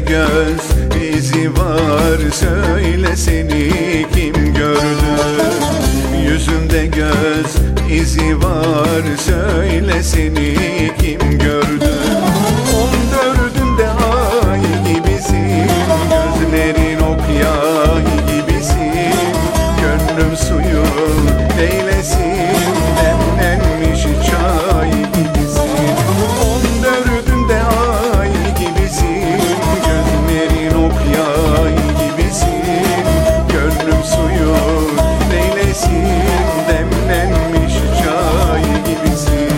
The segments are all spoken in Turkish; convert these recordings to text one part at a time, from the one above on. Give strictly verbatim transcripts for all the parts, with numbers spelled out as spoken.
göz izi var, söyle seni kim gördü? Yüzümde göz izi var, söyle seni kim gördü? On dördünde ay gibisin, gözlerin ok yay gibisin. Gönlüm suyu eylesin, demlenmiş çay gibisin. On dördünde ay gibisin, gözlerin ok yay gibisin. Gönlüm suyu eylesin, demlenmiş çay gibisin.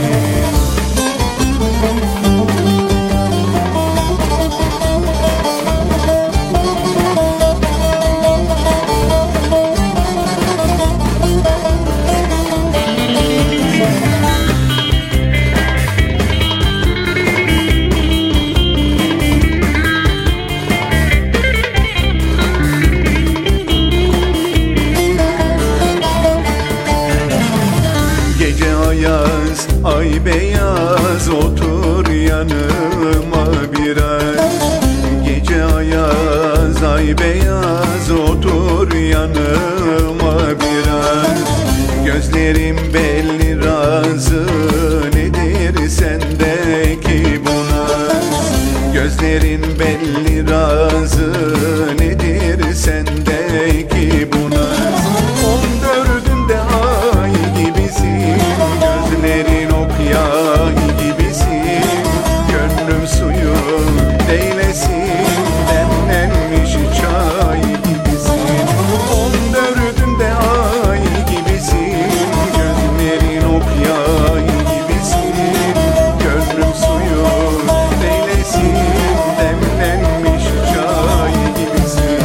Gece ayaz, ay beyaz, otur yanıma biraz. Gece ayaz, ay beyaz, otur yanıma biraz. Gözlerim belli razı, nedir sendeki bu naz? Gözlerin belli razı, nedir sendeki bu naz? On dördünde ay gibisin, gözlerin ok yay gibisin. Gönlüm suyu eylesin, demlenmiş çay gibisin. On dördünde ay gibisin, gözlerin ok yay gibisin. Gönlüm suyu eylesin, demlenmiş çay gibisin.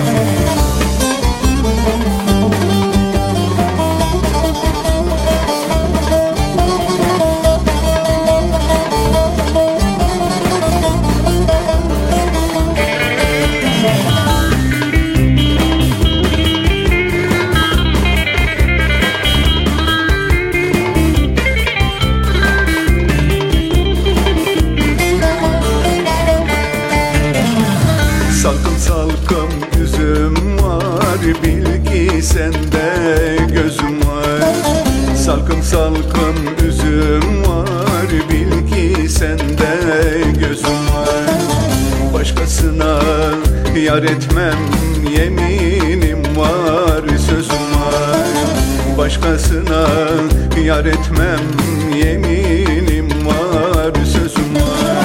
Salkım salkım yüzüm var, bil ki sende gözüm var. Salkım salkım yüzüm var, bil ki sende gözüm var. Başkasına yar etmem, yeminim var, sözüm var. Başkasına yar etmem, yeminim var, sözüm var.